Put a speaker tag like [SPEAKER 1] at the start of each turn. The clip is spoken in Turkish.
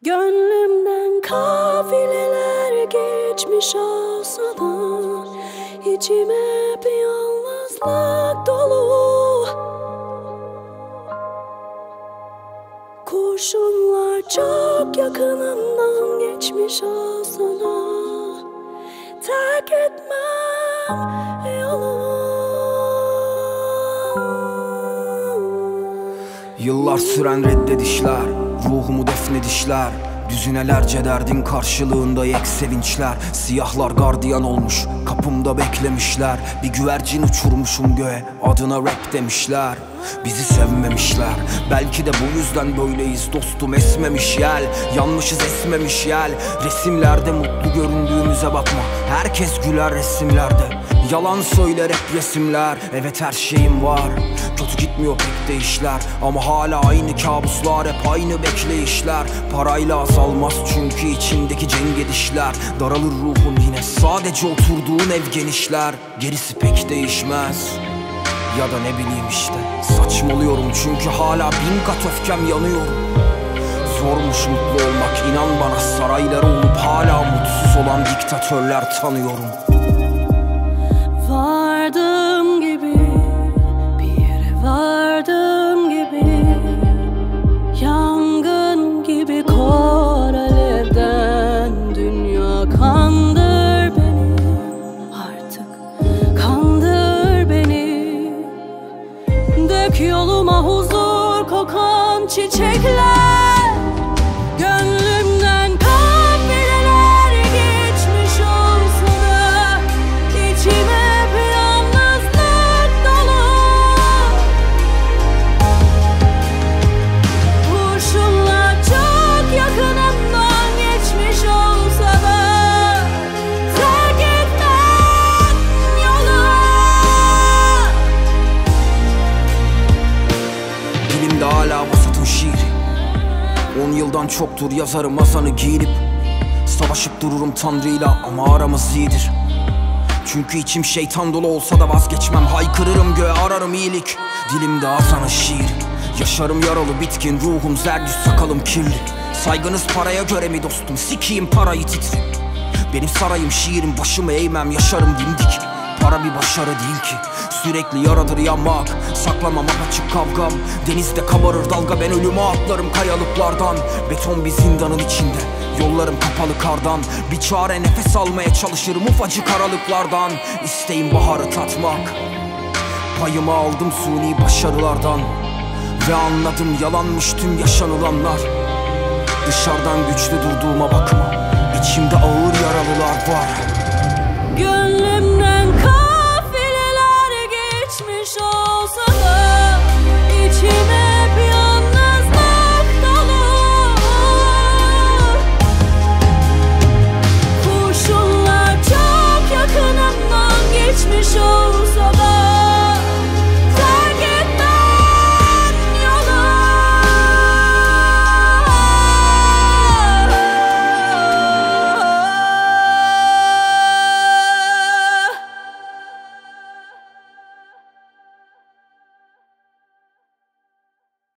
[SPEAKER 1] Gönlümden kafileler geçmiş olsa da içime bir yalnızlık dolu. Kurşunlar çok yakınımdan geçmiş olsa da terk etmem yolu.
[SPEAKER 2] Yıllar süren reddedişler, ruhumu defnedişler. Düzinelerce derdin karşılığında yek sevinçler. Siyahlar gardiyan olmuş, kapımda beklemişler. Bir güvercin uçurmuşum göğe, adına rap demişler. Bizi sevmemişler, belki de bu yüzden böyleyiz. Dostum esmemiş yel, yanmışız esmemiş yel. Resimlerde mutlu göründüğümüze bakma, herkes güler resimlerde. Yalan söyler hep resimler. Evet her şeyim var, kötü gitmiyor pek de işler. Ama hala aynı kabuslar, hep aynı bekleyişler. Parayla azalmaz çünkü içindeki cengedişler. Daralır ruhun yine sadece oturduğun ev genişler. Gerisi pek değişmez, ya da ne bileyim işte. Saçmalıyorum çünkü hala 1000 kat öfkem yanıyorum. Zormuş mutlu olmak, inan bana. Sarayları olup hala mutsuz olan diktatörler tanıyorum.
[SPEAKER 1] Vardım gibi, bir yere vardım gibi. Yangın gibi kor alevden. Dünya kandır beni, artık kandır beni. Dök yoluma huzur kokan çiçekler. Gönlümden kafileler geçmiş olsa da içime
[SPEAKER 2] hala vasatın şiiri. 10 yıldan çoktur yazarım azanı giyinip. Savaşıp dururum Tanrı'yla ama aramız iyidir. Çünkü içim şeytan dolu olsa da vazgeçmem. Haykırırım göğe, ararım iyilik. Dilimde azanı şiir. Yaşarım yaralı bitkin, ruhum zerdüz, sakalım kirli. Saygınız paraya göre mi dostum? Sikiyim parayı titri. Benim sarayım şiirim, başımı eğmem, yaşarım dimdik. Para bir başarı değil ki, sürekli yaradır yanmak. Saklamam apaçık kavgam, denizde kabarır dalga. Ben ölüme atlarım kayalıklardan. Beton bir zindanın içinde, yollarım kapalı kardan. Bir çare nefes almaya çalışırım ufacık aralıklardan. İsteğim baharı tatmak, payımı aldım suni başarılardan. Ve anladım yalanmış tüm yaşanılanlar. Dışarıdan güçlü durduğuma bakma, içimde ağır yaralılar var.
[SPEAKER 1] Gönlümden kafileler geçmiş olsa da içime